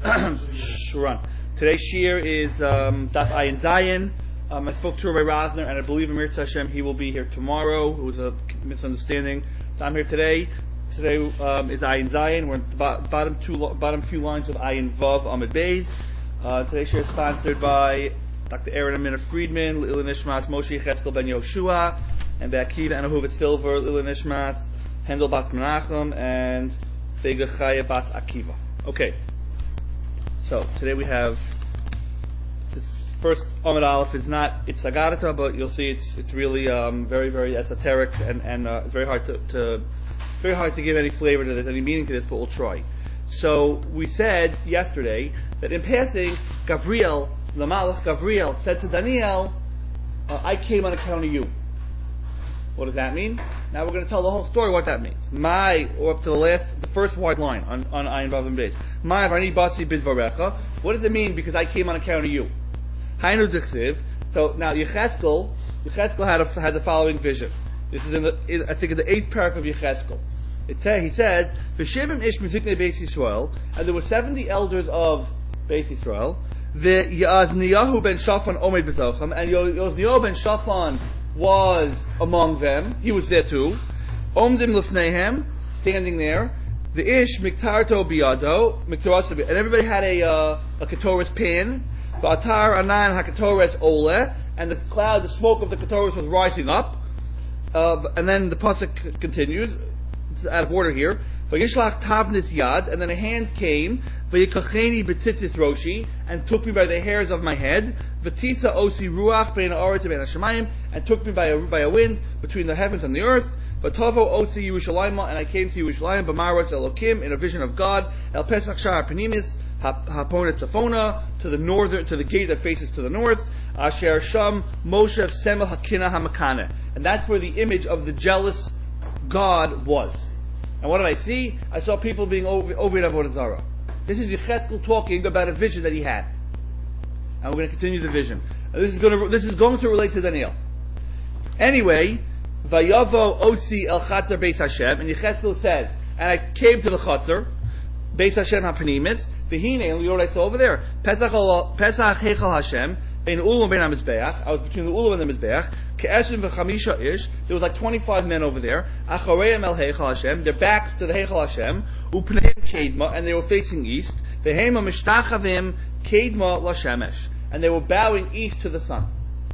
Shuran. Today's shir is Daf Ayin Zayin. I spoke to Rabbi Rosner, and I believe in Mirza Hashem he will be here tomorrow. It was a misunderstanding. So I'm here today. Today is Ayin Zayin. We're at the bottom few lines of Ayin Vav Amid Beis. Today's shir is sponsored by Dr. Aaron Amina Friedman, Lil Nishmas Moshe Cheskel Ben Yoshua, and Be'akiva and Ahuvat Silver, Lil Nishmas Hendel Bas Menachem, and Vega Chaya Bas Akiva. Okay. So today we have this first Amud Aleph is not it's Agarata, but you'll see it's really very very esoteric and it's very hard to give any flavor to this, any meaning to this, but we'll try. So we said yesterday that in passing, Gavriel, the Malach Gavriel, said to Daniel, "I came on account of you." What does that mean? Now we're going to tell the whole story what that means. Or up to the first wide line on Ayin Vav and Beis. My Varni Batsi Bidvarecha. What does it mean? Because I came on account of you. Hainu Dichsiv. So now Yecheskel had the following vision. This is in the 8th parak of Yecheskel. He says, "V'shivim ish miziknei Beis Yisrael," and there were 70 elders of Beis Yisrael. The Yozniyahu ben Shaphan omed b'zochem, and Yozniyahu ben Shaphan was among them. He was there too. Omdim lefneihem, standing there. The ish miktarto biyado, and everybody had a ketoris pan. V'atar anan haketoris ole, and the cloud, the smoke of the ketoris was rising up. And then the pasuk continues. It's out of order here. V'yishlach tavnis yad, and then a hand came. V'yikacheni b'tzitzis roshi, and took me by the hairs of my head. V'tisa osi ruach bein ha'aretz bein hashamayim, and took me by a wind between the heavens and the earth. V'tovo osi Yerushalayim, and I came to Yerushalayim b'maros Elokim, in a vision of God. El pesach shar penimis haponet tzafona, to the gate that faces to the north. Asher sham Moshe semel hakina hamakane, and that's where the image of the jealous God was. And what did I see? I saw people being over Avodah Zarah. This is Yecheskel talking about a vision that he had. And we're going to continue the vision. And this is going to relate to Daniel. Anyway, Vayavo Osi El Chatzar Beis Hashem, and Yecheskel says, and I came to the Chatzar, Beis Hashem HaPanimis, V'hine, and you know what I saw over there? Pesach Heichal Hashem, Bein Ulam Bein HaMizbeach, I was between the Ulam and the Mizbeach, Ke'eshim V'chamisha Ish, there was like 25 men over there, Achareim El Heichal Hashem, their backs to the Heichal Hashem, Upneim Kedma, and they were facing east, V'heima Mishtachavim Kedma LaShemesh, and they were bowing east to the sun.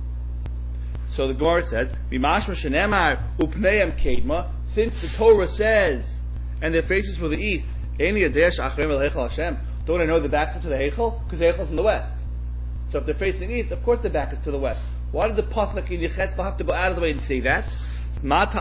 So the Gemara says, V'mashma Shenemar Upneim Kedma, since the Torah says, and their faces were the east, Eini Adesh Achareim El Heichal Hashem, don't I know the backs are to the Heichal? Because the Heichal is in the west. So if they're facing east, of course the back is to the west. Why did the pasuk in Yecheskel have to go out of the way and say that? What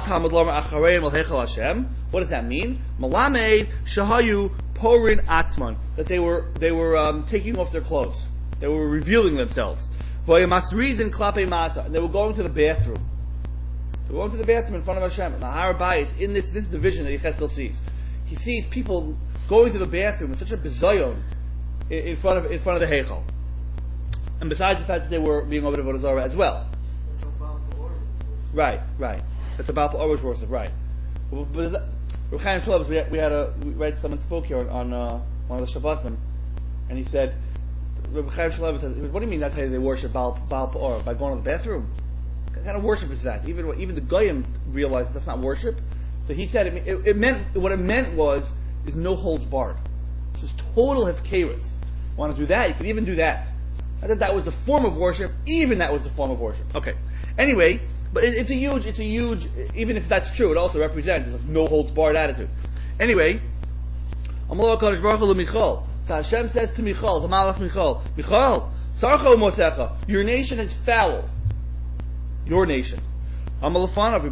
does that mean? Malamed shahayu porin atman, that they were taking off their clothes. They were revealing themselves. And they were going to the bathroom. They were going to the bathroom in front of Hashem. Now Har Bayis, in this is the vision that Yecheskel sees. He sees people going to the bathroom with such a bizayon in front of the Heichal. And besides the fact that they were being over to Avodah Zarah as well. Right. That's about the Oruch worship, right. But Chaim Shlomo, we read someone spoke here on one of the Shabbosim, and he said, Chaim Shlomo said, "What do you mean that's how they worship Baal Pa'or? By going to the bathroom? What kind of worship is that? Even the Goyim realized that's not worship." So he said it meant what it meant is no holds barred. This is total hefkerus. Want to do that? You can even do that. I thought that was the form of worship. Even that was the form of worship. Okay. Anyway, but it's a huge. Even if that's true, it also represents a no holds barred attitude. Anyway, so Hashem says to Michal, the Malach Michal, Sarcho Mosecha, your nation is fouled. Your nation. What about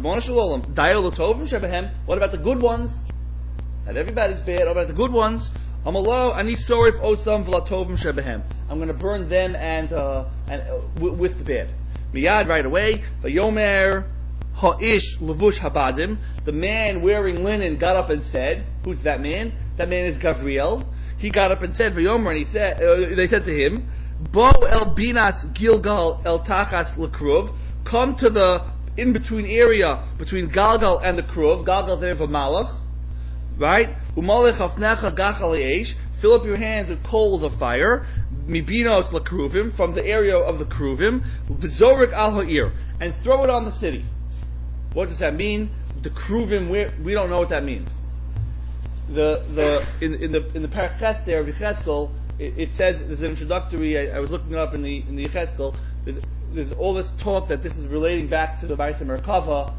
the good ones? Not everybody's bad. What about the good ones? I'm going to burn them and with the bed. Miyad, right away. Vayomer ha'ish levush habadim. The man wearing linen got up and said, "Who's that man? That man is Gavriel." He got up and said, Vayomer, and he said, they said to him, Bo el binas Gilgal el tachas lekruv. Come to the in between area between Galgal and the Kruv. Galgal is there for Malach. right? Umalech hafnecha gachal eish. Fill up your hands with coals of fire. Mibinos lakruvim, from the area of the kruvim. V'zorik al ha'ir, and throw it on the city. What does that mean? The kruvim, we don't know what that means. In the Parach there of Yechezkel, it says, there's an introductory, I was looking it up in the Yechezkel, there's all this talk that this is relating back to the Ma'aseh Merkava,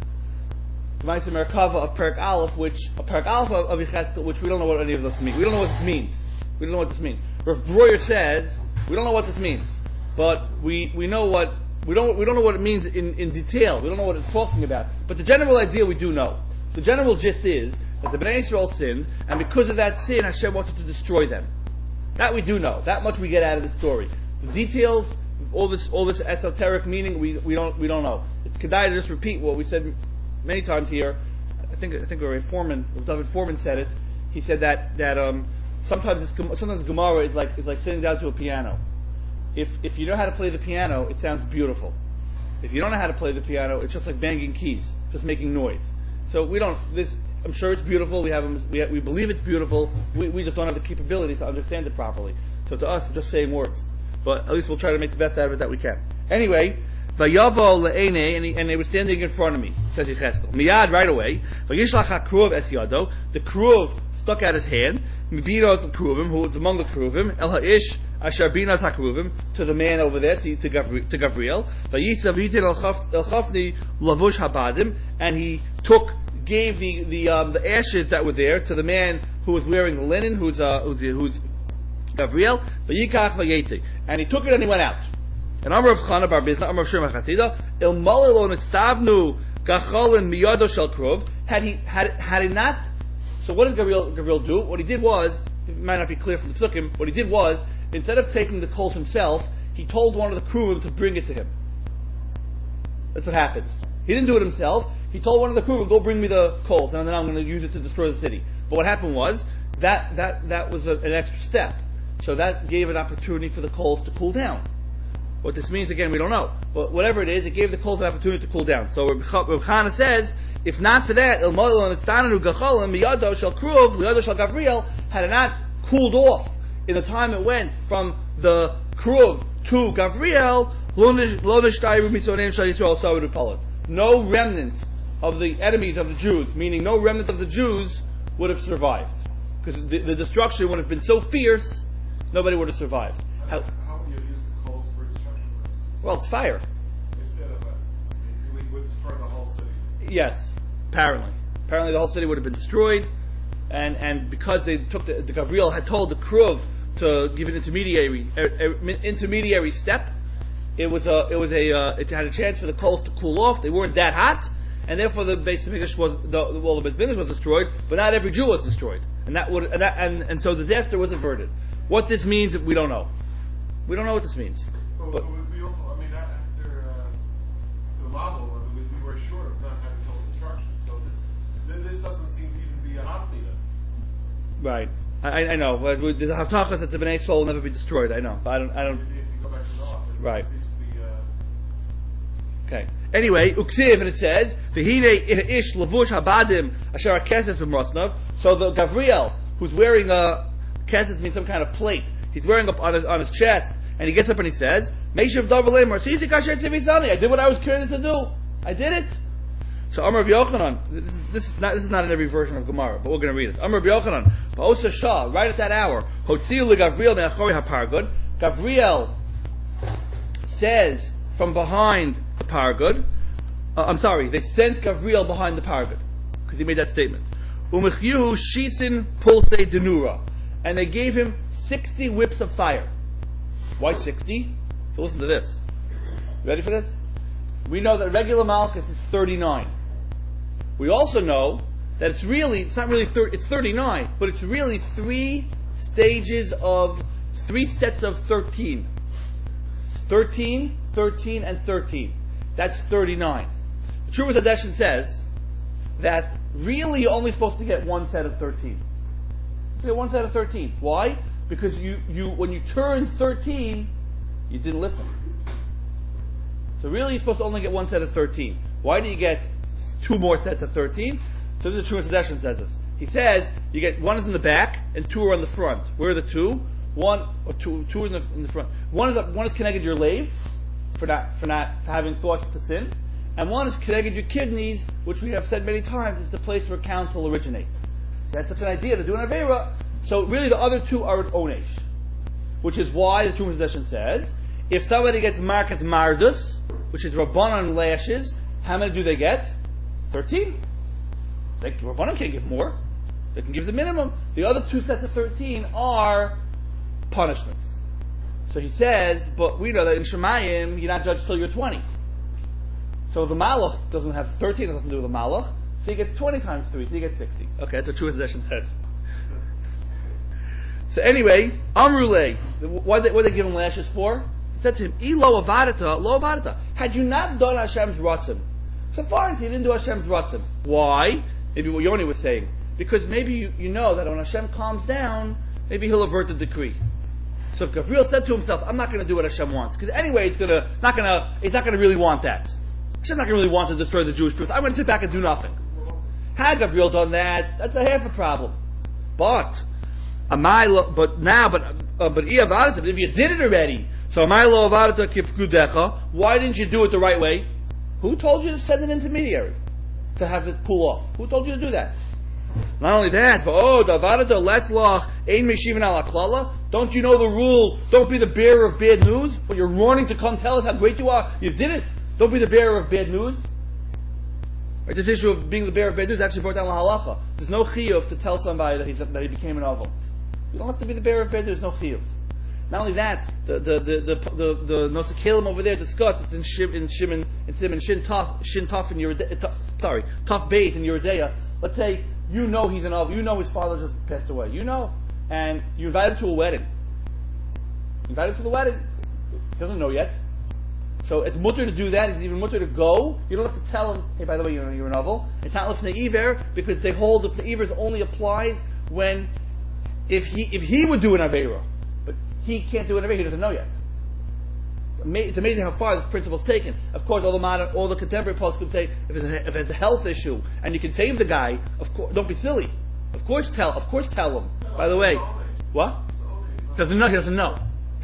of Perek Aleph, of Yechezkel, which we don't know what any of this means. We don't know what this means. We don't know what this means. Rav Breuer says, we don't know what this means, but we know what, we don't know what it means in detail. We don't know what it's talking about. But the general idea we do know. The general gist is that the Bnei Yisrael sinned, and because of that sin, Hashem wanted to destroy them. That we do know. That much we get out of the story. The details, all this esoteric meaning, we don't know. It's kedai to just repeat what we said many times here. I think David Foreman said it. He said that sometimes Gemara is like sitting down to a piano. If you know how to play the piano, it sounds beautiful. If you don't know how to play the piano, it's just like banging keys, just making noise. So I'm sure it's beautiful. We believe it's beautiful. We just don't have the capability to understand it properly. So to us, we're just saying words. But at least we'll try to make the best out of it that we can. Anyway, Vayavo le'ene, and they were standing in front of me, says Yechezkel. Miyad, right away. Vayishlach ha'kruv es yado. The kruv stuck out his hand. Mibinos l'kruvim, who was among the kruvim. El ha'ish asher binas ha'kruvim, to the man over there, to Gavriel. Vayisav yitin el chafni lavush habadim, and he gave the ashes that were there to the man who was wearing the linen, who's Gavriel. Vayikach vayetzi, and he took it and he went out. And Amar of Chana bar Bizna, Amar of Shema Chasida, Il Malilo Nitztavnu Gacholin Miyado Shel Krov. Had he not, so what did Gavriel do? What he did was, it might not be clear from the Psukim, what he did was, instead of taking the coals himself, he told one of the Kruvim to bring it to him. That's what happened. He didn't do it himself. He told one of the Kruvim, go bring me the coals, and then I'm going to use it to destroy the city. But what happened was, that was an extra step. So that gave an opportunity for the coals to cool down. What this means, again, we don't know. But whatever it is, it gave the coals an opportunity to cool down. So Reb Chana says, if not for that, had it not cooled off in the time it went from the Kruv to Gavriel, no remnant of the enemies of the Jews, meaning no remnant of the Jews, would have survived. Because the destruction would have been so fierce, nobody would have survived. How would you use the coals for destruction purposes? Well, it's fire. Instead of it would destroy the whole city. Yes, apparently. Apparently the whole city would have been destroyed, and because they took the Gavriel had told the Kruv to give an intermediary step, it had a chance for the coals to cool off. They weren't that hot, and therefore the Beis Hamikdash the Beis Hamikdash was destroyed, but not every Jew was destroyed, and so disaster was averted. What this means, we don't know. We don't know what this means. But we also, after the model, we were sure of not having total destruction. So this doesn't seem to even be a hot meter. Right. I know. The Haftachas that the Bnei Yisrael will never be destroyed. I know. But I don't. If you go back to the office, right. It seems to be. Okay. Anyway, Uksiv, and it says, "V'hine ish lavush habadim asher keses b'mrosnov." So the Gavriel, who's wearing a keses, means some kind of plate. He's wearing up on his chest, and he gets up and he says, "Meishav davar marsisi kasher tzivizani." I did what I was created to do. I did it. So Amar Rabbi Yochanan, this is not in every version of Gemara, but we're going to read it. Amar Rabbi Yochanan, Ba'osa Shah, right at that hour, Hotziu leGavriel me'achori hapargud. Gavriel says from behind the pargud. They sent Gavriel behind the pargud because he made that statement. Umechyuhu shisin pulse denura, and they gave him 60 whips of fire. Why 60? So listen to this. Ready for this? We know that regular Malchus is 39. We also know that it's 39, but it's really three sets of 13. 13, 13, and 13. That's 39. The Trumas Hadeshin says that really you're only supposed to get one set of 13. So you get one set of 13. Why? Because you when you turned 13, you didn't listen. So really you're supposed to only get one set of 13. Why do you get two more sets of 13? So this is Trumas Hadeshin says this. He says you get one is in the back and two are on the front. Where are the two? Two in the front. One is connected to your lave for having thoughts to sin, and one is connected to your kidneys, which we have said many times is the place where counsel originates. That's such an idea to do an avera. So really, the other two are an onesh, which is why the Trumas Edition says if somebody gets marked as mardus, which is rabbanon lashes, how many do they get? 13. Rabbanon can't give more. They can give the minimum. The other two sets of 13 are punishments. So he says, but we know that in Shemayim, you're not judged till you're 20. So the Malach doesn't have 13, it doesn't do with the Malach. So he gets 20 times 3, so he gets 60. Okay, that's what Trumas Edition says. So anyway, Amruleh, what did they give him lashes for? He said to him, lo avadata. Had you not done Hashem's ratzim, so far as he didn't do Hashem's ratzim. Why? Maybe what Yoni was saying. Because maybe you know that when Hashem calms down, maybe he'll avert the decree. So if Gabriel said to himself, I'm not going to do what Hashem wants, because anyway he's not going to really want that. Hashem's not going to really want to destroy the Jewish people. I'm going to sit back and do nothing. Had Gabriel done that, that's a half a problem. But if you did it already, so why didn't you do it the right way? Who told you to send an intermediary to have it pull off? Who told you to do that? Not only that, don't you know the rule? Don't be the bearer of bad news. When you're running to come tell us how great you are, you did it. Don't be the bearer of bad news. Right, this issue of being the bearer of bad news actually brought down the halacha. There's no chiyuv to tell somebody that he became an oval. You don't have to be the bearer of bad news. There's no chiyuv. Not only that, the Nosakalim over there discuss it's in Shin Tov in Tov Beit in Yeridea. Let's say you know he's an oval. You know his father just passed away. You know, and you invite him to a wedding. Invite him to the wedding. He doesn't know yet. So it's mutter to do that. It's even mutter to go. You don't have to tell him, hey, by the way, you're an oval. It's not lifnei iver because they hold that the iver only applies when if he would do an avera, but he can't do an avera. He doesn't know yet. It's amazing how far this principle is taken. Of course, all the contemporary posts could say if it's a health issue and you can tame the guy, of course, don't be silly. Of course, tell him. By the way, what? Doesn't know. He doesn't know.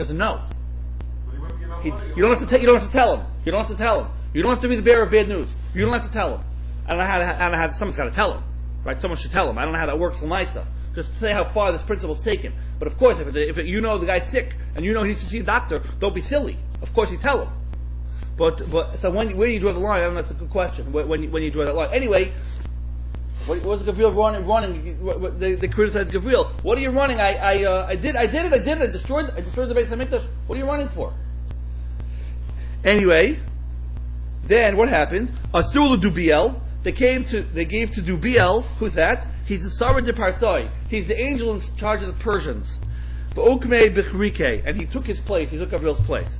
You don't have to tell him. You don't have to tell him. You don't have to be the bearer of bad news. You don't have to tell him. I don't know how someone's got to tell him, right? Someone should tell him. I don't know how that works, Lamaisa. Just to say how far this principle is taken. But of course, if you know the guy's sick and you know he needs to see a doctor, don't be silly. Of course, you tell him. But so where do you draw the line? I don't know. That's a good question. When you draw that line. Anyway, what was Gabriel running? They criticized Gabriel. What are you running? I did it. I destroyed the Beis Hamikdash. What are you running for? Anyway, then what happened? Asur Dubiel. They gave to Dubiel. Who's that? He's the Sarah de Parsai. He's the angel in charge of the Persians. And he took his place. He took Gabriel's place.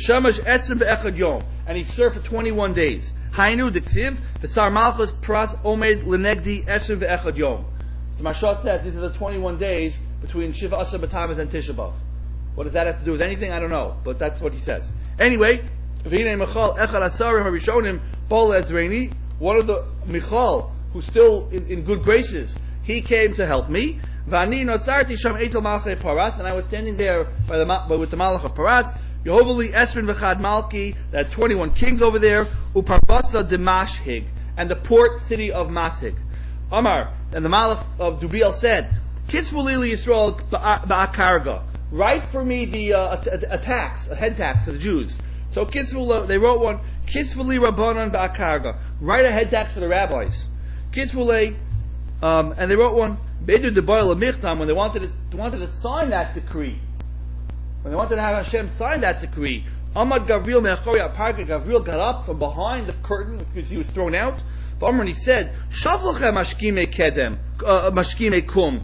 And he served for 21 days. Hainu diksiv v'sar malchus pras omed lenegdi esrim ve'echad yom. The Mashal says these are the 21 days between Shiva Asar B'Tammuz and Tisha B'Av. What does that have to do with anything? I don't know, but that's what he says. Anyway, one of the Michal, who's still in good graces, he came to help me. And I was standing there with the Malach of Paras. Yehovali Esrin v'chad Malki, there are 21 kings over there. Uparbasa de Mashhig, and the port city of Mashhig. Amar, and the Malach of Dubiel said, Kitzvuli Yisrael ba'akarga. Write for me the a head tax to the Jews. So Kitzvul, they wrote one, Kitzvuli Rabbanon ba'akarga. Write a head tax for the rabbis. Kitzvule, and they wrote one, Bedu de Boil Michtam, when they wanted to sign that decree. When they wanted to have Hashem sign that decree, Amad Gabriel Me'achori Aparka, Gabriel got up from behind the curtain because he was thrown out. And he said, Shavlachem Mashkime Kedem, Mashkime Kum.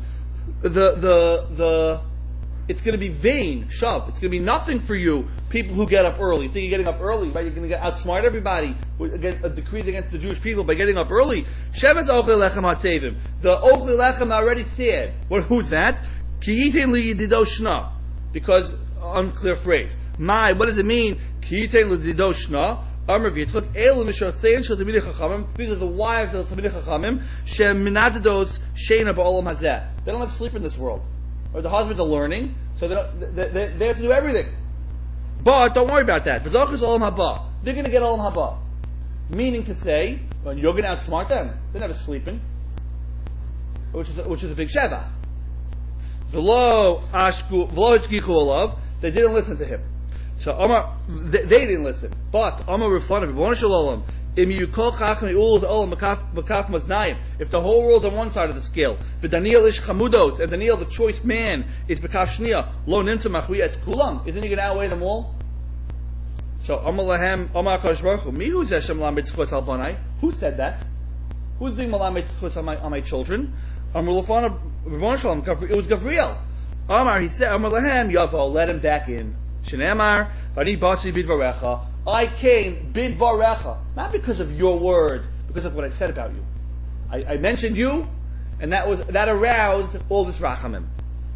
It's going to be vain, Shav. It's going to be nothing for you, people who get up early. You think you're getting up early, right? You're going to outsmart everybody with decrees against the Jewish people by getting up early. Shevetz Ochel Lechem HaTzevim. The Ochel Lechem already said. Who's that? Ki yitin li yidido shna. Because, unclear phrase. What does it mean? Ki yitin li yidido shna. Amar v'Yitzchak, Elu mishosein shel Talmidei Chachamim. These are the wives of the Talmidei Chachamim. Sheminadados sheina ba'olam hazeh. They don't have to sleep in this world. Or the husbands are learning, so they have to do everything. But don't worry about that. V'zochus olam haba. They're going to get olam haba. Meaning to say, well, you're going to outsmart them. They're never sleeping, which is a big shevach. V'lo hashgichu olav. They didn't listen to him. So Omar, they didn't listen. But Omar refunded, if the whole world's on one side of the scale, if Daniel ish chamudos, and Daniel, the choice man, is bekaf shnia, lo nimta machwi es kulam, isn't he going to outweigh them all? So Omar lahem, Omar Akadosh Baruch Hu, mihu zeh shem lamed tzchus al banai? Who said that? Who's being malamed tzchus on my children? Omar lefana, it was Gabriel. Omar, he said, Omar lahem, yavo, let him back in. Shenemar, Vani Basi Bidvarecha. I came Bidvarecha, not because of your words, because of what I said about you. I mentioned you, and that aroused all this rachamim.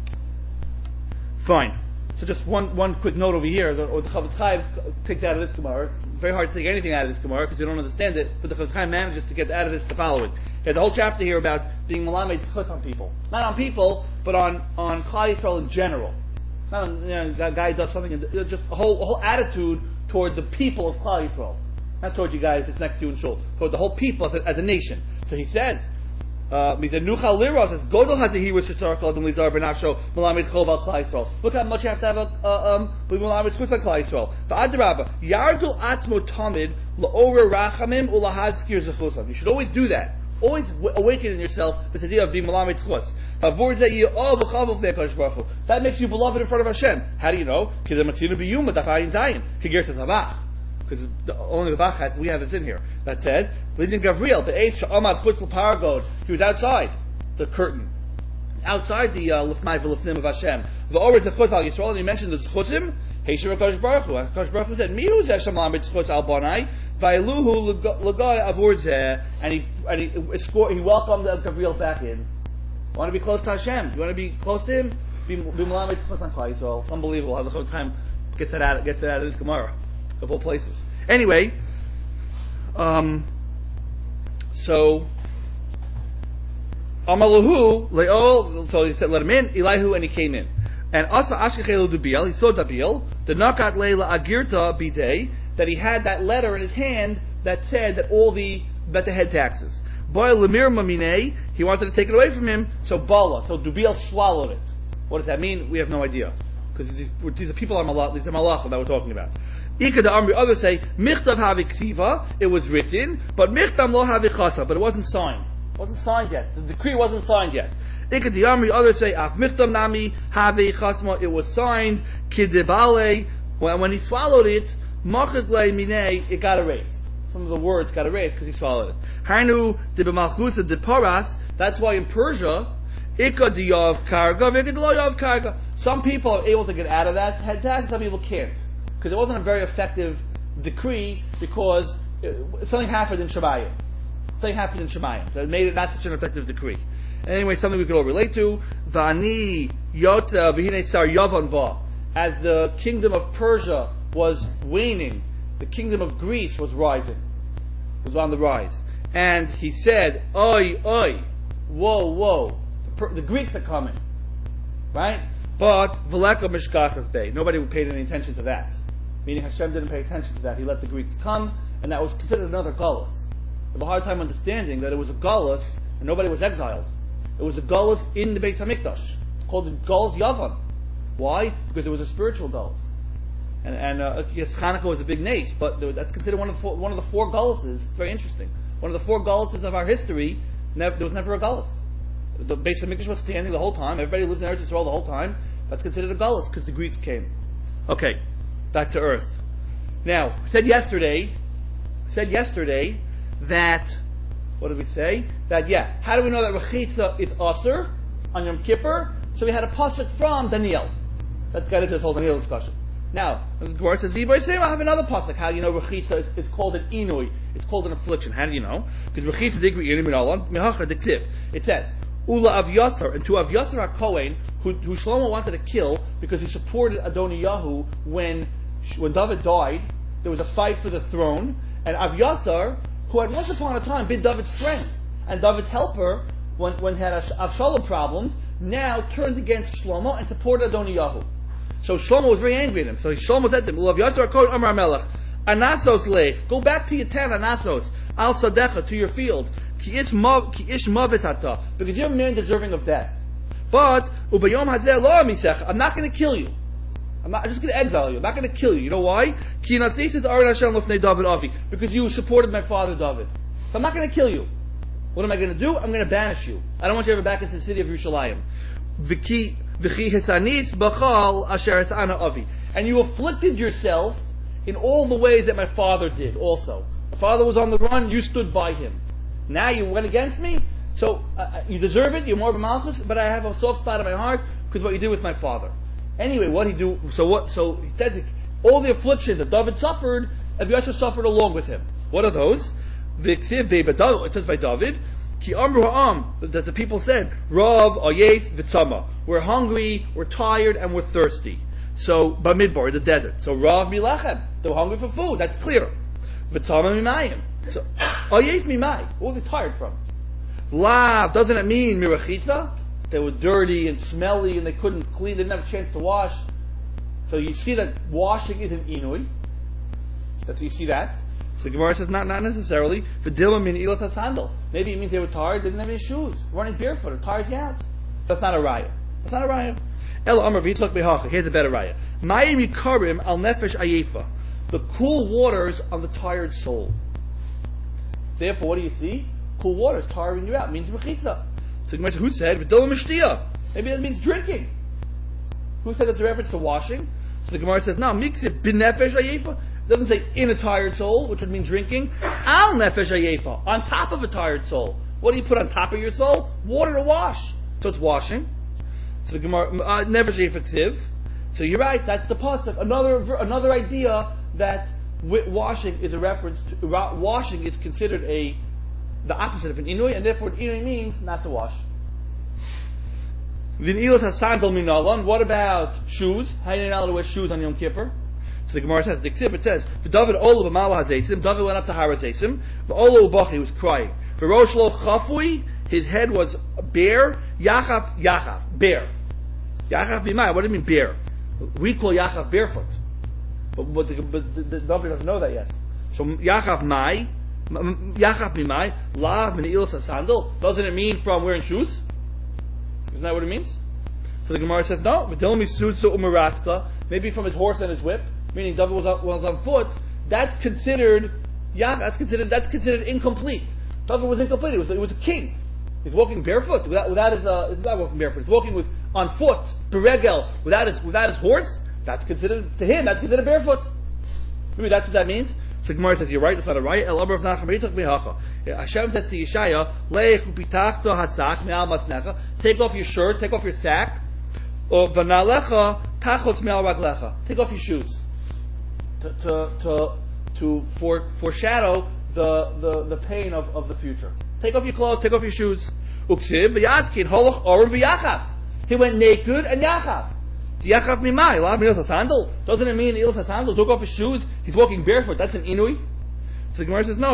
Fine. So just one quick note over here. The Chavetz Chaim takes out of this Gemara. It's very hard to take anything out of this Gemara because you don't understand it. But the Chavetz Chaim manages to get out of this the following. He had the whole chapter here about being malamed tzchus on people, not on people, but on Klal Yisrael in general. That guy does something, just a whole attitude toward the people of Klal Yisrael. Not toward you guys that's next to you in Shul. Toward the whole people as a nation. So he says, Nuchal Lira says, Godel has a hero shetzarach and Lizar benafsho Malamed Chov al Klal Yisrael. Look how much you have to have a Malamed Chus al Klal Yisrael. V'adrabba, Yardul Atzmo Tamid La'orer Rachamim Ulahazkir Zechusav. You should always do that. Always awaken in yourself this idea of being Malamed Chus. That makes you beloved in front of Hashem. How do you know? Because only the Bach has, we have this in here. That says, Gabriel, he was outside the curtain. Outside the Lifnai V'Lifnim of Hashem. And he mentioned the Zchusim. HaKadosh Baruch Hu. HaKadosh Baruch Hu said, Mihu zeh shem lamed tzchus al banai, v'ailuhu l'goy avur zeh, and he welcomed Gabriel back in. You want to be close to Hashem? You want to be close to Him? Be malamed tzchus on Klal Yisrael. Unbelievable how the whole time gets that out of this Gemara, of all places. Anyway, so Amalahu le'ol. So he said, let him in. Elihu, and he came in. And Asa Ashkechelu Dubiel, he saw Dabiel, the Nakat Leila Agirta Bidei, that he had that letter in his hand that said that the head taxes. Boy Lemir Mamine, he wanted to take it away from him, so Bala, so Dubiel swallowed it. What does that mean? We have no idea. Because these are people, these are malachim that we're talking about. Ika the Amri, others say, Michtav Havi Ksiva, it was written, but Michtam Lo Havi Chasa, but it wasn't signed. It wasn't signed yet. The decree wasn't signed yet. Ika the Amri, others say, Af Michtam Nami Havi Chasma, it was signed, Kidibale, when he swallowed it, Machagle Mine, it got erased. Some of the words got erased because he swallowed it. Hainu de b'malchusa de paras. That's why in Persia, ikka diyav karga, ikka diyav karga. Some people are able to get out of that head tax, some people can't, because it wasn't a very effective decree because something happened in Shemayim. So it made it not such an effective decree. Anyway, something we could all relate to. Vani yotza v'hinei sar yavan va. As the kingdom of Persia was waning, the kingdom of Greece was rising, was on the rise. And he said, oi, oi, whoa, the Greeks are coming. Right? But, Veleka Mishkachas Bey, nobody paid any attention to that. Meaning Hashem didn't pay attention to that. He let the Greeks come, and that was considered another Gullus. We have a hard time understanding that it was a Gullus, and nobody was exiled. It was a Gullus in the Beis HaMikdash. It's called the Gullus Yavan. Why? Because it was a spiritual Gullus. And yes, Hanukkah was a big nace, but that's considered one of the four Guluses. It's very interesting. One of the four Guluses of our history, there was never a Gullus. The Beis HaMikdash was standing the whole time. Everybody lived in Eretz Yisrael the whole time. That's considered a Gullus because the Greeks came. Okay, back to earth. Now, said yesterday that, what did we say? That, how do we know that Rechitza is Aser on Yom Kippur? So we had a pasuk from Daniel. That got into this whole Daniel discussion. Now, the Gemara says, I have another pasuk. How do you know Rechitza is called an Inui? It's called an affliction. How do you know? Because Rechitza digri Inim Minalan, Mehacha Diktiv. It says, Ula Avyasar, and to Avyasar HaKohen, who Shlomo wanted to kill because he supported Adoniyahu when David died, There was a fight for the throne, and Avyasar, who had once upon a time been David's friend and David's helper when he had Avshalom problems, now turned against Shlomo and supported Adoniyahu. So Shlomo was very angry at him. So Shlomo said to him, Avyasar Kod Amar Melech, Anasos lech, go back to your town, Anasos, Al Sadecha, to your field, Ki ish mavis hata, because you're a man deserving of death. But Ubayom Hazeh Lo Misech, I'm not going to kill you. I'm just going to exile you. I'm not going to kill you. You know why? Because you supported my father David. So I'm not going to kill you. What am I going to do? I'm going to banish you. I don't want you ever back into the city of Yerushalayim. And you afflicted yourself in all the ways that my father did also. My father was on the run, you stood by him. Now you went against me, so you deserve it, you're more of a malchus, but I have a soft spot in my heart because what you did with my father. Anyway, what he do? So he said all the affliction that David suffered, Avyasar suffered along with him. What are those? It says by David, Ki Amru Ha'am, that the people said, Rav, Ayef, V'tzama. We're hungry, we're tired, and we're thirsty. So, Bamidbar, the desert. So, Rav Milachem, they're hungry for food, that's clear. V'tzama Mimayim. So, Ayef Mimai, what are they tired from? Lav, doesn't it mean Mirachitza? They were dirty and smelly and they couldn't clean, they didn't have a chance to wash. So you see that washing isn't inui. You see that. So the Gemara says not necessarily. V'dilma min ilat hasandal. Maybe it means they were tired, they didn't have any shoes, running barefoot, it tires you out. That's not a raya. That's not a raya. El Amar v'yitlach behacha. Here's a better raya. Mayim yikarim al nefesh ayefa. The cool waters on the tired soul. Therefore, what do you see? Cool waters tiring you out. It means mechitza. So who said v'dilma mishtia? Maybe that means drinking. Who said that's a reference to washing? So the Gemara says, no, miksif bin nefesh ayefa. It doesn't say in a tired soul, which would mean drinking. Al nefesh ayefa, on top of a tired soul. What do you put on top of your soul? Water to wash. So it's washing. So the Gemara, nefesh ayefa ksiv. So you're right, that's the pasuk. Another idea that washing is a reference to, washing is considered the opposite of an inui, and therefore an inui means not to wash. What about shoes? How are you not allowed to wear shoes on Yom Kippur? So the Gemara says, it says, David David went up to Har HaZeisim, he was crying. His head was bare, Yachaf, bare. Yachaf b'mai, what do you mean bare? We call Yachaf barefoot. But David doesn't know that yet. So Yachaf b'mai, la b'ne'ilas sandal, doesn't it mean from wearing shoes? Isn't that what it means? So the Gemara says, no, maybe from his horse and his whip, meaning David was on foot, that's considered incomplete. David was incomplete, he was a king. He's walking barefoot, he's not walking barefoot, he's walking on foot, beregel, without his horse, that's considered barefoot. Maybe that's what that means. So the Gemara says, you're right, that's not a right. El Amar of Nachman Yitzchak Mehacha. Hashem said to Yeshaya, Leich upitachto hasak me'al masnecha. Take off your shirt, take off your sack. V'nalecha tachot me'al raglecha. Take off your shoes. To foreshadow the pain of the future. Take off your clothes, take off your shoes. Uksiv v'yatzkin holoch orim v'yachav. He went naked and yachav. Yachaf mimai, la milas sandal. Doesn't it mean ilas sandal? Took off his shoes. He's walking barefoot. That's an inui. So the Gemara says no.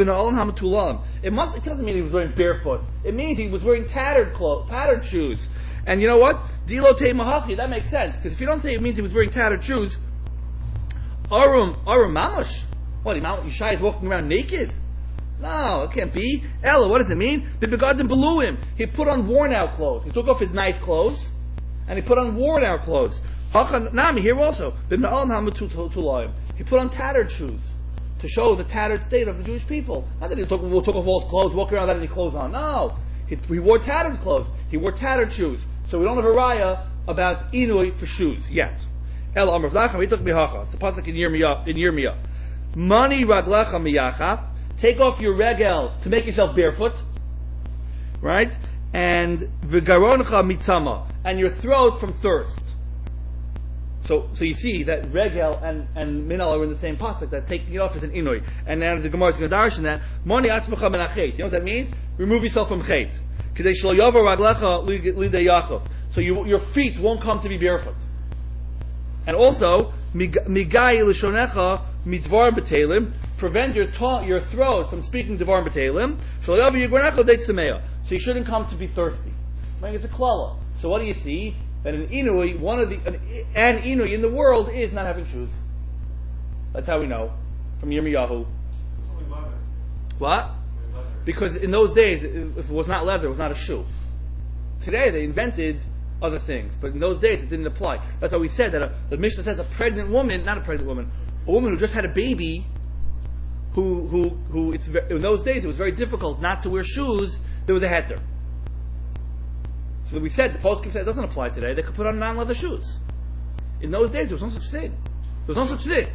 It doesn't mean he was wearing barefoot. It means he was wearing tattered shoes. And you know what? Dilote mahachi. That makes sense because if you don't say it means he was wearing tattered shoes, arum mamash. What? Yeshai is walking around naked? No, it can't be. Ella, what does it mean? The begotten below him. He put on worn out clothes. He took off his nice clothes. And he put on worn out clothes. Nami here also. He put on tattered shoes to show the tattered state of the Jewish people. Not that he took off all his clothes, walking around without any clothes on. No, he wore tattered clothes. He wore tattered shoes. So we don't have a raya about inui for shoes yet. El Amar V'lachem Yitzchak Mehacha. It's a pasuk in Yirmiyah. Mani raglecha miyachaf. Take off your regel to make yourself barefoot. Right? And v'garoncha mitzama, and your throat from thirst. So you see that regel and minal are in the same pasuk. That taking it off is an inui. And now the Gemara is going to darshan that moni atzmecha min achet. You know what that means? Remove yourself from chet. Kedei shelo yavo raglecha lidei yachov. So your feet won't come to be barefoot. And also migai l'shonecha midvar b'telim, prevent your throat from speaking dvar b'telim. So you shouldn't come to be thirsty. Right? It's a klala. So what do you see? That an inui, an inui in the world is not having shoes. That's how we know from Yirmiyahu. What? Because in those days, if it was not leather, it was not a shoe. Today they invented other things, but in those days it didn't apply. That's why we said that the Mishnah says a woman who just had a baby, in those days it was very difficult not to wear shoes. There was a heter. So we said the poskim said it doesn't apply today. They could put on non-leather shoes. In those days there was no such thing. Maybe just patterned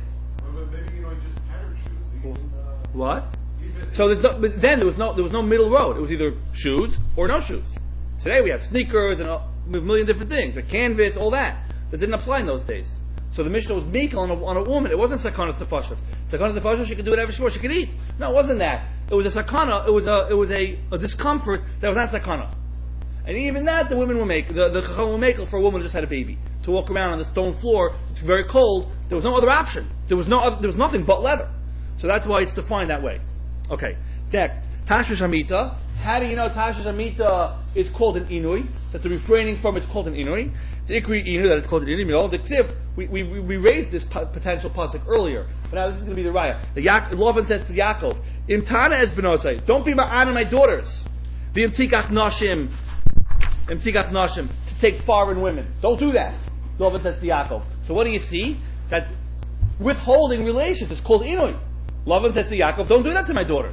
shoes. What? So but then there was no middle road. It was either shoes or no shoes. Today we have sneakers and a million different things, like canvas, all that. That didn't apply in those days. So the Mishnah was mekel on a woman. It wasn't sakanas tefashos. Sakanas tefashos, she could do whatever she wanted. She could eat. No, it wasn't that. It was a sakana. It was a discomfort that was not sakana. And even that, the women will make the chacham will make for a woman who just had a baby to walk around on the stone floor. It's very cold. There was no other option. There was nothing but leather. So that's why it's defined that way. Okay, next. Tashmish Hamita. How do you know Tashmish Hamita is called an Inui? That the refraining from it's called an Inui. The Ikri Inui, that it's called an Inui. The Ksiv, we raised this potential pasuk earlier, but now this is going to be the raya. Lavan says to Yaakov, Imtana es benosai, don't be ma'ana my daughters. V'imtikach nashim, to take foreign women. Don't do that. Lavan says to Yaakov. So what do you see? That withholding relations is called Inui. Lavan says to Yaakov, don't do that to my daughters.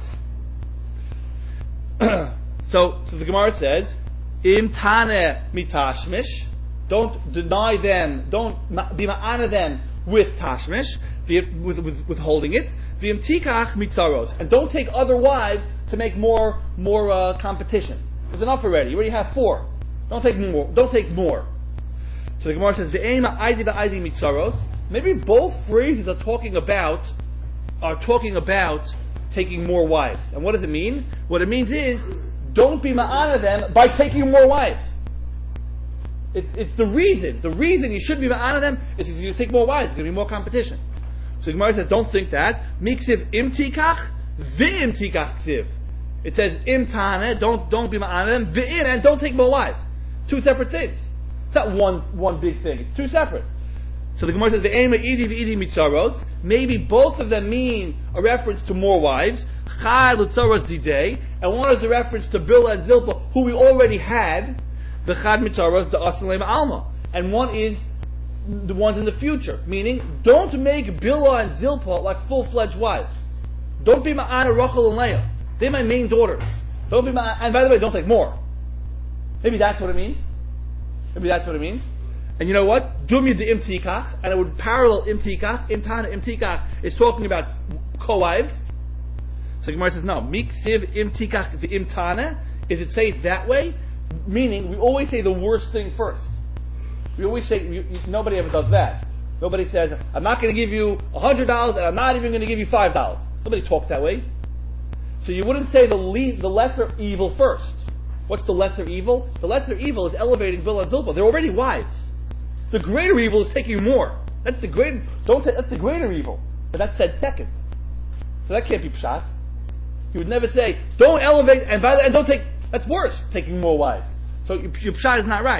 So the Gemara says, Im tane mitashmish, don't deny them, don't be ma'ana them with tashmish, with holding it. V'im tikach mitzaros, and don't take other wives to make more competition. There's enough already. You already have 4. Don't take more. So the Gemara says, V'ema aidi v'aidi mitzaros. Maybe both phrases are talking about taking more wives. And what does it mean? What it means is, don't be ma'ana them by taking more wives. It's the reason. The reason you should be ma'ana them is because you take more wives. There's going to be more competition. So the Gemara says, don't think that. Miksiv im tikach, v'im tikach ksiv. It says im tane, don't be ma'ana them, v'im, and don't take more wives. 2 separate things. It's not one big thing. It's 2 separate. So the Gemara says, "Ve'ema idi v'idi mitzaros." Maybe both of them mean a reference to more wives. Chad l'tzaros didei, and one is a reference to Bilhah and Zilpah, who we already had. The Chad mitzaros the asalem alma, and one is the ones in the future. Meaning, don't make Bilhah and Zilpah like full-fledged wives. Don't be ma'ana Rachel and Leah. They're my main daughters. Don't be ma'ana, and by the way, don't take more. Maybe that's what it means. And you know what? Dumi the imtikach, and it would parallel imtikach. Imtana imtikach is talking about co-wives. So Gemara says no. Miksiv imtikach the imtana. Is it say it that way? Meaning, we always say the worst thing first. We always say nobody ever does that. Nobody says, "I'm not going to give you $100, and I'm not even going to give you $5." Nobody talks that way. So you wouldn't say the lesser evil first. What's the lesser evil? The lesser evil is elevating Bilhah and Zilpah. They're already wives. The greater evil is taking more. That's the greater evil. But that's said second. So that can't be pshat. He would never say, don't elevate, and don't take, that's worse, taking more wives. So your pshat is not right.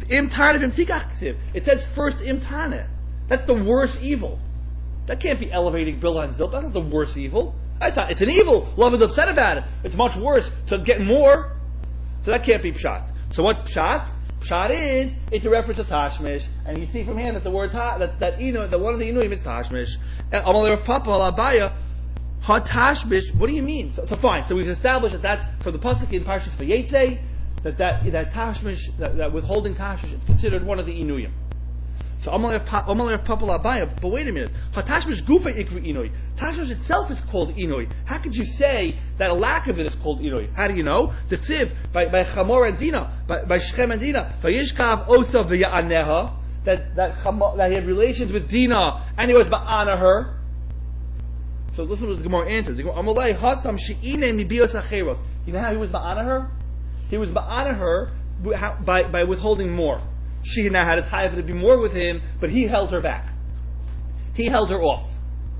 It says first imtana. That's the worst evil. That can't be elevating Bilhah and Zilpah. That's not the worst evil. It's an evil. Love is upset about it. It's much worse to get more. So that can't be pshat. So what's pshat? Pshat is, it's a reference to Tashmish, and you see from here that the word that one of the Inuim is Tashmish. Amalei Rav Papa al Abaya, Ha Tashmish, what do you mean? So fine, so we've established that that's from the pasuk in Parshas Vayetze, that Tashmish, that withholding Tashmish is considered one of the Inuim. So Amalei Rav Papa al Abaya, but wait a minute, Ha Tashmish Gufa Ikri Inui. Tashmish itself is called Inui. How could you say that a lack of it is called Inui? How do you know? The Ksiv, by Chamor and Dina, by Shechem and Dina, Vayishkav Osav v'Ya'aneha, that he had relations with Dina, and he was ma'ana her. So listen to what the Gemara answers. Amalei Hatzam She'ine Mibios Acheros. You know how he was ma'ana her? He was ma'ana her by withholding more. She now had a tie to be more with him, but he held her back. He held her off.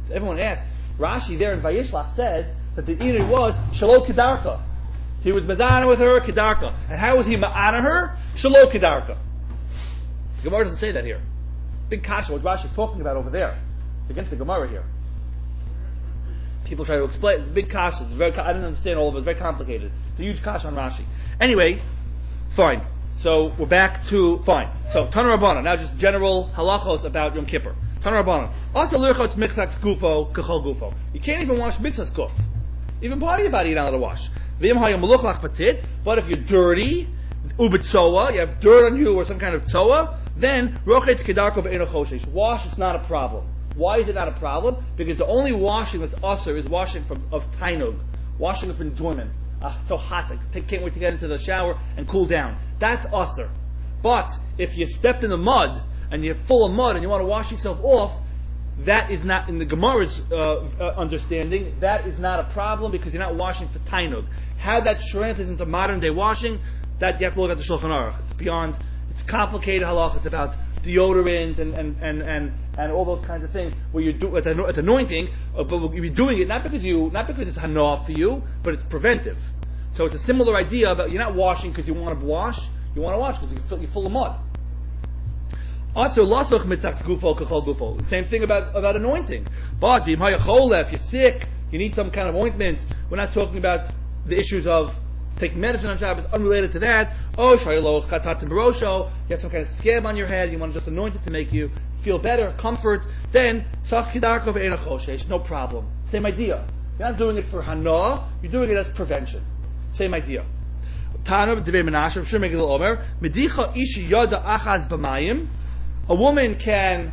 So everyone asks, Rashi there in Vayishlach says that the Iri was Shalo Kedarka. He was Madana with her, Kedarka. And how was he Ma'ana her? Shalo Kedarka. The Gemara doesn't say that here. Big kasha, what Rashi's talking about over there. It's against the Gemara here. People try to explain. It's a big kasha. It's very, I didn't understand all of it. It's very complicated. It's a huge kasha on Rashi. Anyway, fine. So we're back to, fine. So, Tana Rabbana. Now just general halachos about Yom Kippur. Tana Rabbana. Also lirchotz mitzvahs gufo kachol gufo. You can't even wash mitzvahs guf. Even part of your body you're not allowed to wash. V'yim hayom meluchlach patit. But if you're dirty, ubetzoa, you have dirt on you or some kind of tzoa, then rochetz kedarko ve'eno choshesh. Wash, it's not a problem. Why is it not a problem? Because the only washing that's usher is washing of tainug, washing of enjoyment. It's so hot, I can't wait to get into the shower and cool down. That's usher. But if you stepped in the mud and you're full of mud and you want to wash yourself off, that is not, in the Gemara's understanding, that is not a problem because you're not washing for tainug. How that translates into modern day washing, that you have to look at the Shulchan Aruch. It's beyond, it's complicated halachas about deodorant and all those kinds of things where you do it's anointing, but you're doing it not because it's hanah for you, but it's preventive. So it's a similar idea about you're not washing because you want to wash, you want to wash because you're full of mud. Also, lasoch mitzach gufo kachol gufo. Same thing about anointing. But if you're sick, you need some kind of ointments. We're not talking about the issues of taking medicine on Shabbos, unrelated to that. Oh, shaylo chatatim barosho. You have some kind of scab on your head. You want to just anoint it to make you feel better, comfort. Then sach kidarko ve'ena choshesh. No problem. Same idea. You're not doing it for hana. You're doing it as prevention. Same idea. Tana Devei Menashe, Shur Megillah Omer, Medicha ishi yada achaz b'mayim. A woman can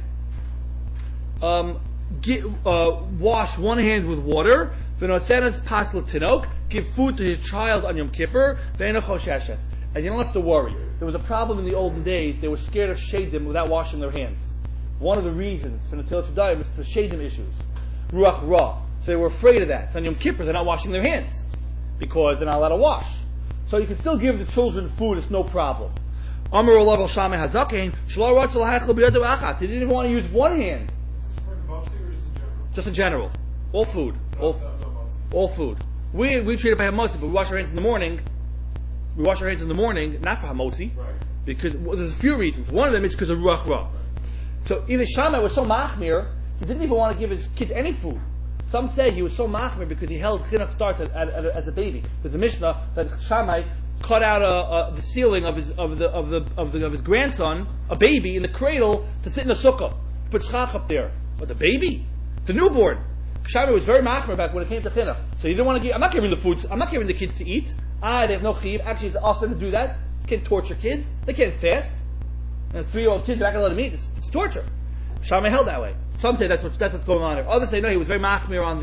wash one hand with water. V'notzenes pas l'tinok. Give food to his child on Yom Kippur. Ve'ena chosheshes. And you don't have to worry. There was a problem in the olden days. They were scared of shadim without washing their hands. One of the reasons for Natilas Yadayim is the shadim issues. Ruach ra. So they were afraid of that. So on Yom Kippur they're not washing their hands because they're not allowed to wash. So you can still give the children food, it's no problem. Amar Olav al Shamei Hazaken, Shlo Ratz Lahachel B'Yado Achat. He didn't even want to use one hand. Is this for the Motzi or just in general? Just in general. All food. All food. We treat it by Hamotzi, but we wash our hands in the morning. We wash our hands in the morning, not for Hamotzi. Right. Because there's a few reasons. One of them is because of Ruach Ra. So even Shammai was so machmir, he didn't even want to give his kid any food. Some say he was so machmir because he held chinuch starts as a baby. There's a Mishnah that Shammai cut out the ceiling of his grandson, a baby in the cradle, to sit in a sukkah. He put schach up there. But the baby, the newborn. Shammai was very machmir about when it came to chinuch. So he didn't want to give. I'm not giving the kids to eat. They have no chiv. Actually, it's often to do that. You can't torture kids. They can't fast. And a 3-year-old kid, you're not going to let him eat. It's torture. Shammai held that way. Some say that's what's going on here. Others say no, he was very machmir on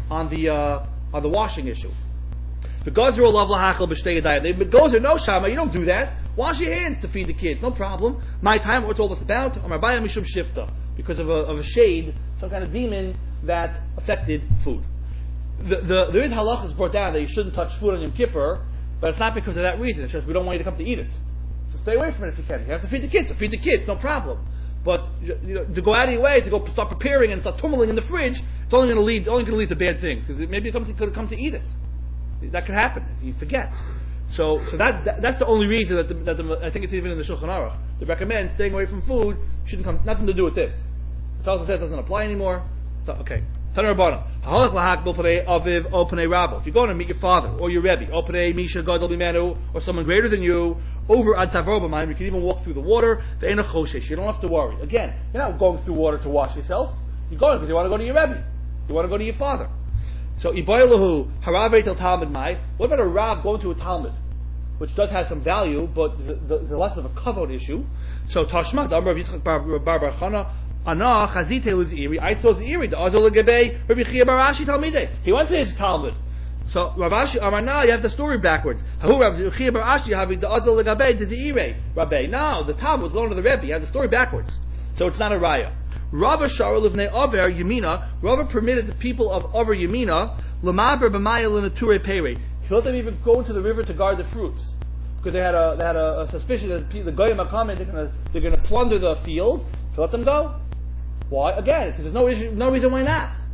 the washing issue. The Gozer will love lahachal b'shtei yadayim. The Gozer, no Shammai, you don't do that. Wash your hands to feed the kids, no problem. My time, what's all this about? Amarbaya mishum shifta, because of a shade, some kind of demon that affected food. There is halachas brought down that you shouldn't touch food on Yom Kippur, but it's not because of that reason. It's just we don't want you to come to eat it. So stay away from it if you can. You have to feed the kids, so feed the kids, no problem. But to go out of your way to go start preparing and start tumbling in the fridge, it's only going to lead to bad things because maybe you could come to eat it. That could happen. You forget. So that's the only reason that I think it's even in the Shulchan Aruch. They recommend staying away from food. Shouldn't come nothing to do with this. The Talmud says it doesn't apply anymore. So okay. Taner Rabbanan. Halach lahak b'pnei aviv o pnei rabbo. If you're going to meet your father or your rebbe, o pnei misha gadol b'menu, or someone greater than you, over ad tavor b'mayim, you can even walk through the water. Ve'ena choshesh. You don't have to worry. Again, you're not going through water to wash yourself. You're going because you want to go to your rebbe. You want to go to your father. So ibaylahu haravet el talmud mai. What about a rab going to a talmud, which does have some value, but there's less of a kavod issue. So Tashma, the Amar of Yitzchak bar Chana, Ana chazite l'ziri, aitzo ziri, the azol legabei Rabbi Chia bar Ashi talmidei. He went to his talmud. So Rav Ashi Amar na, you have the story backwards. Hahu Rabbi Chia bar Ashi having the azol legabei the ziri Rabbi. No, the talmud was going to the Rebbe. You have the story backwards, so it's not a raya. Rava Sharul of Aver Yamina, Rava permitted the people of Aver Yamina, Lamaber B'maya L'Nature Pere. He let them even go into the river to guard the fruits. Because they had a suspicion that the Goyim are coming, they're going to plunder the field. So let them go. Why? Again, because there's no reason why not.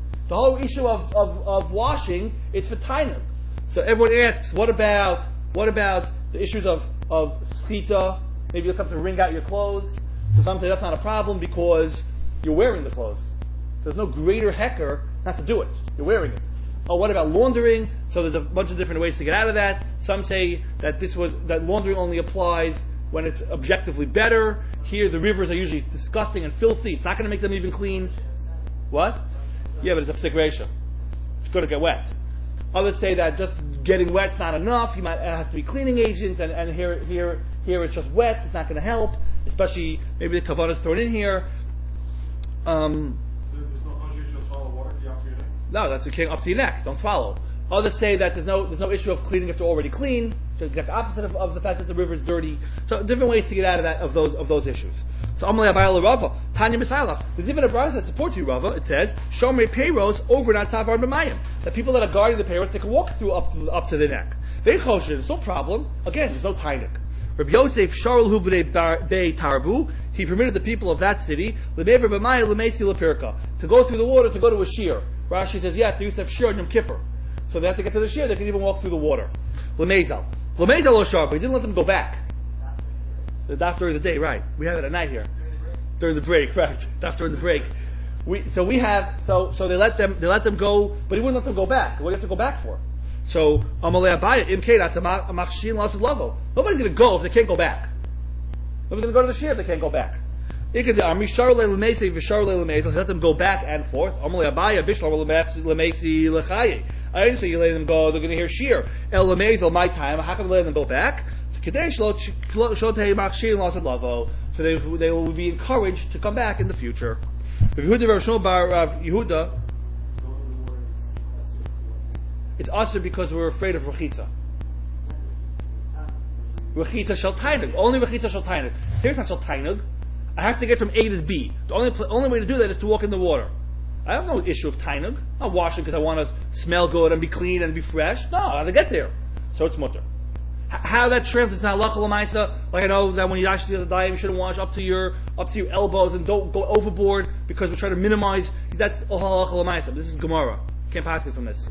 The whole issue of washing is for tainug. So everyone asks, what about the issues of schita? Maybe you'll come to wring out your clothes. So some say that's not a problem because you're wearing the clothes. There's no greater hecker not to do it. You're wearing it. Oh, what about laundering? So there's a bunch of different ways to get out of that. Some say that that laundering only applies when it's objectively better. Here the rivers are usually disgusting and filthy. It's not going to make them even clean. What? Yeah, but it's a psik ratio. It's going to get wet. Others say that just getting wet's not enough. You might have to be cleaning agents, and here it's just wet. It's not going to help, especially maybe the kavanah's thrown in here. There's no conjugation of swallow water to up to your neck? No, that's up to your neck. Don't swallow. Others say that there's no issue of cleaning if they're already clean. So the exact opposite of the fact that the river is dirty. So different ways to get out of those issues. So Amalei Abayla Rava, Tanya Misailach. There's even a brayso that supports you, Rava. It says Shomrei Peiros over not Tavar B'mayim. The people that are guarding the Peiros, they can walk through up to the neck. They choshen. There's no problem. Again, there's no tainuk. Rabbi Yosef Sharul Hu B'nei Tarbu. He permitted the people of that city L'mever B'mayim L'meisi L'pirka to go through the water to go to a shear. Rashi says yes, they used to have shear on Yom Kippur. So they have to get to the shear, they can even walk through the water. L'meizal lo sharp, he didn't let them go back. The daf during the day, right. We have it at night here. During the break, right. Daf during the break. So they let them go, but he wouldn't let them go back. What do you have to go back for? So, Amalei Abaya, Im Kedat, Machshin Lasud Lavo. Nobody's gonna go if they can't go back. Nobody's gonna go to the shear if they can't go back. Let them go back and forth. I didn't say you let them go, they're going to hear shear. My time, how can we let them go back? So they will be encouraged to come back in the future. It's also because we're afraid of Rechitza. Rechitza shel tainug. Only Rechitza shel tainug. Here's not shel tainug. I have to get from A to B. The only way to do that is to walk in the water. I have no issue of tainug. I'm not washing because I want to smell good and be clean and be fresh. No, I have to get there. So it's mutter. How that translates to halacha l'maisa, like I know that when you actually have the dayim, you shouldn't wash up to your elbows and don't go overboard because we're trying to minimize. That's halacha l'maisa. This is Gemara. Can't pass it from this.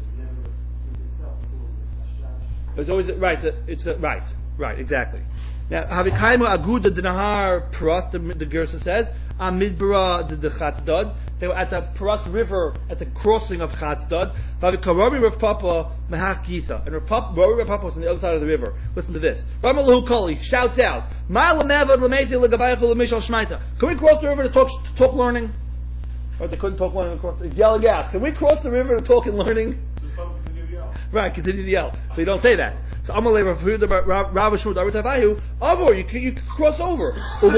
It's always right. It's right. Exactly. Now, Havikaimu Aguda Dinahar Paras, the Gersa says, Amidbara the Chatzdad. They were at the Paras River at the crossing of Chatzdad. Havikarami Rav Papa Mehach Gisa. And Rav Papa was on the other side of the river. Listen to this. Ramalahu Koli shouts out, Can we cross the river to talk learning? Or they couldn't talk learning across. He's yelling out, can we cross the river to talk and learning? Right, continue to yell. So you don't say that. So Amalei Rav Shmuel David Tavayu, you can cross over.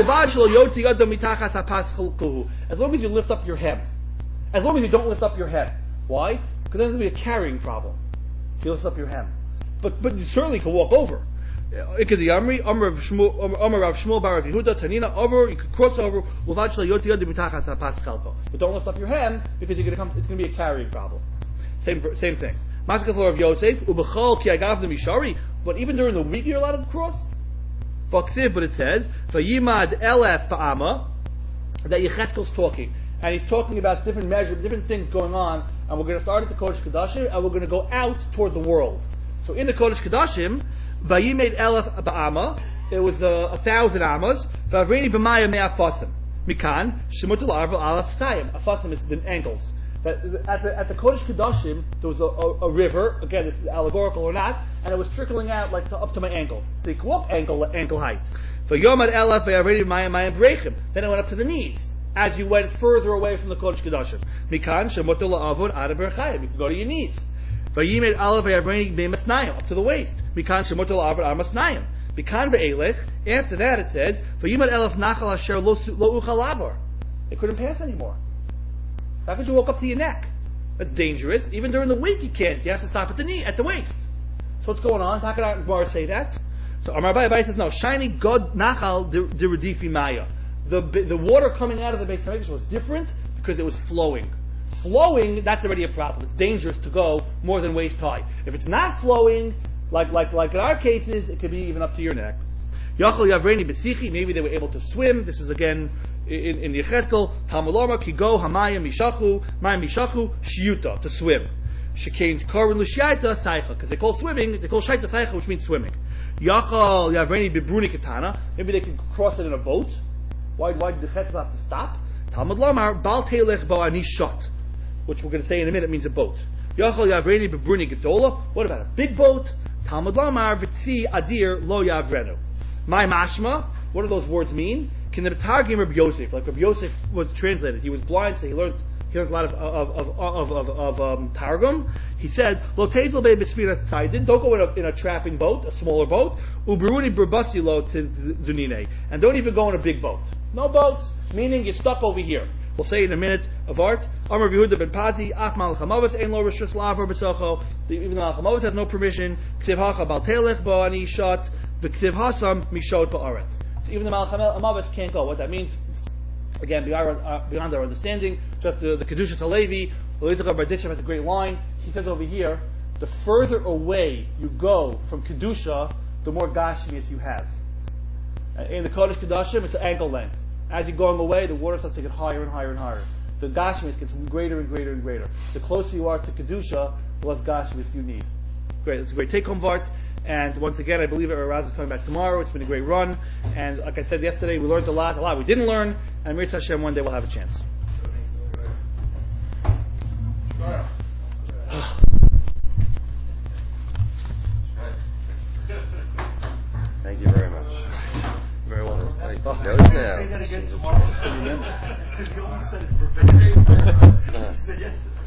As long as you lift up your hem. As long as you don't lift up your hem. Why? Because then there's going to be a carrying problem. If you lift up your hem. But you certainly can walk over. You can cross over. But don't lift up your hem because it's going to be a carrying problem. Same thing. But even during the week you're allowed to cross. But it says Vayimad Elef Ba'ama that Yecheskel's talking, and he's talking about different things going on, and we're going to start at the Kodesh Kodashim, and we're going to go out toward the world. So in the Kodesh Kodashim, Vayimad Elef Ba'ama, it was 1,000 amas. Vavrini B'maya Me'afasim Mikan Shemutul Arvel Alaf Sayim. Afasim is the ankles. That at the Kodesh Kodashim there was a river. Again, it's allegorical or not, and it was trickling out like up to my ankles. So you can walk ankle height. Then it went up to the knees as you went further away from the Kodesh Kodashim. Mikan shemotel la'avon ad berachayim. You can go to your knees. Vayimed alav v'yavrenig be'masnayim up to the waist. Mikan shemotel la'avon ad masnayim. Mikan be'elech. After that it says vayimed elef nachal asher lo uchal lavar. They couldn't pass anymore. How could you walk up to your neck? That's dangerous. Even during the week you can't. You have to stop at the waist. So what's going on? How could Gemara say that? So Amar Abai says no. Shiny God nachal deredifi maya. The water coming out of the Beis Hamikdash was different because it was flowing. Flowing, that's already a problem. It's dangerous to go more than waist high. If it's not flowing, like in our cases, it could be even up to your neck. Yachal Yavreni B'tzichi, maybe they were able to swim. This is again in the Yechezkel. Talmud Lomar Kigo Hamayim Mishachu Mayim Mishachu Shiyuta, to swim. Shekain Korban L'Shaita Saicha, because they call swimming, they call Shaita Saicha, which means swimming. Yachal Yavreni B'bruni Katana, maybe they can cross it in a boat. Why did the Yechezkel have to stop? Talmud Lomar Bal Telech Bo Ani Shot, which we're going to say in a minute means a boat. Yachal Yavreni B'bruni Gedola, what about a big boat? Talmud Lomar V'tzi Adir Lo Yavrenu. My mashma, what do those words mean? Can the Targum Rabbi Yosef, like Rabbi Yosef was translated, he was blind, so he learned a lot of Targum. He said, "Lo tezel be b'sfira tzayidin." Don't go in a trapping boat, a smaller boat. Uberuni burbasi lo zunine, and don't even go in a big boat. No boats, meaning you're stuck over here. We'll say in a minute of art. Amar Yehuda ben Pazi, Ach Malach Hamavos ein lo rishus lavar b'socho. Even the Malach Hamavos has no permission. Ksiv hacha bal telech bo ani shot. V'ksiv hasam mishot ba'aretz. So even the Malach Hamavos can't go. What that means, again, beyond our understanding, just the Kedushas Halevi, Elizabeth Barditchev has a great line. He says over here, the further away you go from Kedusha, the more Gashmias you have. In the Kodesh Kedushim, it's an ankle length. As you're going away, the water starts to get higher and higher and higher. The Gashmias gets greater and greater and greater. The closer you are to Kedusha, the less Gashmias you need. Great, it's a great take-home vart. And once again, I believe Raz is coming back tomorrow. It's been a great run. And like I said yesterday, we learned a lot we didn't learn. And Mirz Hashem, one day we'll have a chance. Thank you very much. Very well. Say that again tomorrow. Because you only said it verbatim. You said yesterday.